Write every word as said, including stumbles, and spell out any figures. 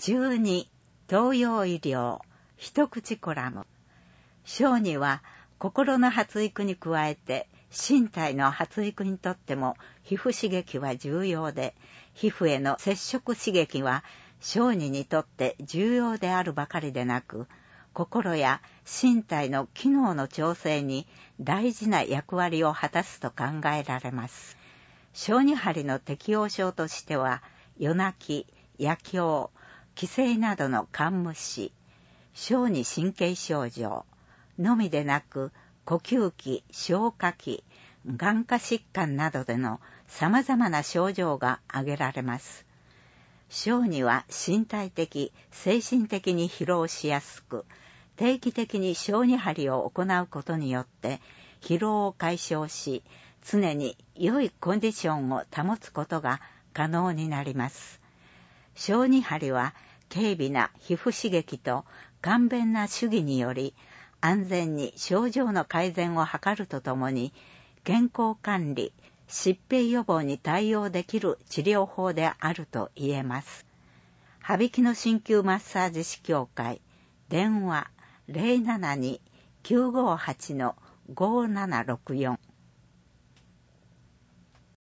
じゅうに、東洋医療一口コラム。小児は心の発育に加えて身体の発育にとっても皮膚刺激は重要で、皮膚への接触刺激は小児にとって重要であるばかりでなく、心や身体の機能の調整に大事な役割を果たすと考えられます。小児針の適応症としては、夜泣き、夜狂、気声などの感無視、小児神経症状のみでなく、呼吸器、消化器、眼科疾患などでの様々な症状が挙げられます。小児は身体的、精神的に疲労しやすく、定期的に小児針を行うことによって疲労を解消し、常に良いコンディションを保つことが可能になります。小児針は軽微な皮膚刺激と簡便な手技により安全に症状の改善を図るとともに、健康管理、疾病予防に対応できる治療法であると言えます。羽曳野鍼灸マッサージ師協会、電話 ゼロななに きゅうごはち ごーななろくよん